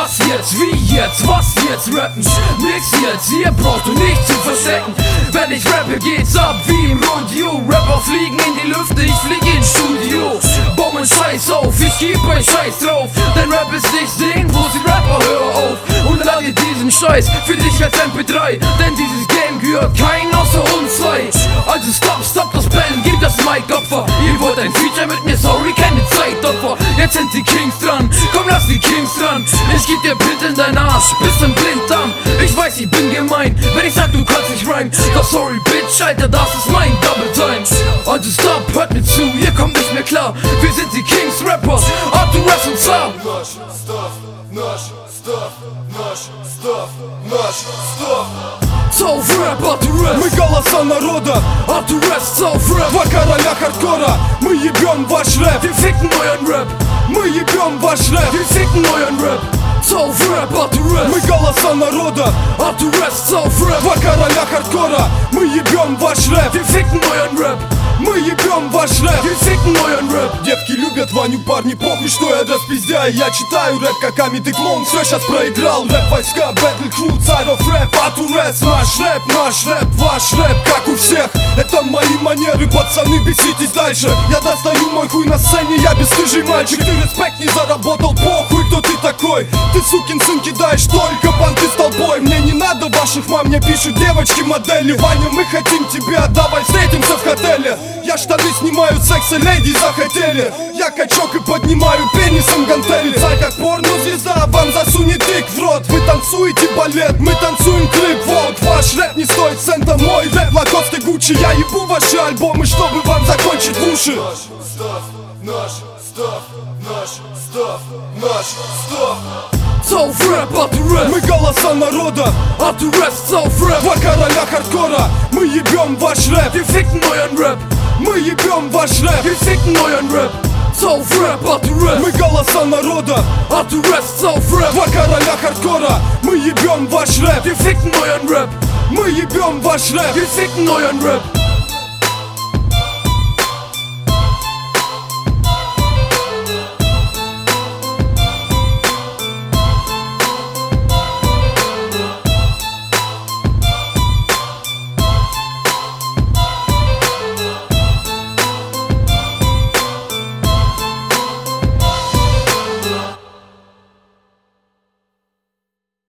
Was jetzt, wie jetzt, was jetzt rappen? Nix jetzt, hier brauchst du nicht zu verstecken. Wenn ich rappe, geht's ab wie im Rodeo. Rapper fliegen in die Lüfte, ich flieg ins Studio. Bauen Scheiß auf, ich geb euch Scheiß drauf. Denn Rap ist nicht Singen, wo sie Rapper, hör auf. Und lade diesen Scheiß für dich als MP3. Denn dieses Game gehört kein außer uns zwei. Also stop das Bellen, gib das Mic Opfer. Ihr wollt ein Feature mit mir, sorry, keine Zeitopfer. Jetzt sind die Kings dran, komm lass die Kings dran. Ich geb dir Bild in dein Arsch, bis zum Blinddarm. Ich weiß, ich bin gemein, wenn ich sag, du kannst nicht rhymen. Doch sorry, Bitch, Alter, das ist mein Double Time. Also stop, hört mir zu, ihr kommt nicht mehr klar. Wir sind die Kings Rapper, Arthur und Zar. Цов рэп, Артур, мы голоса народа, Артур, Цов рэп. Два короля хардкора, мы ебем ваш рэп. Wir ficken euren Rap, Мы ебем ваш рэп. wir ficken euren Rap. Цов рэп, Артур, Мы голоса народа, Артур, Цов рэп. два короля хардкора, мы ебем ваш рэп. Wir ficken euren Rap, Мы ебем ваш рэп. wir ficken euren Rap. Девки любят Ваню, парни, похуй, что я распиздяю. Я читаю рэп, как Амит и клоун, все сейчас проиграл. Рэп войска, бэтл кру, царь оф рэп, Артурес. Наш рэп, ваш рэп, как у всех. Это мои манеры, пацаны, беситесь дальше. Я достаю мой хуй на сцене, я бесстыжий мальчик. Ты респект не заработал, похуй, кто ты такой. Ты сукин сын, кидаешь только понты с толпой. Мне не надо ваших мам, мне пишут девочки модели. Ваня, мы хотим тебя, давай встретимся в отеле. Я штаны снимаю, секси леди захотели. Я качок и поднимаю пенисом гантели. Царь как порно-звезда, вам засунет дик в рот. Вы танцуете балет, мы танцуем клип. Вот ваш рэп не стоит цента, мой рэп Лакост и Гуччи. Я ебу ваши альбомы, чтобы вам закончить в уши. Цов рэп, Артур, Мы голоса народа, Артур, Цов рэп. два короля хардкора, мы ебем ваш рэп. Wir ficken euren Rap, Мы ебем ваш рэп. wir ficken euren Rap. Цов рэп, Артур, Мы голоса народа, Артур, Цов рэп. два короля хардкора, мы ебем ваш рэп. Wir ficken euren Rap, Мы ебем ваш рэп. wir ficken euren Rap.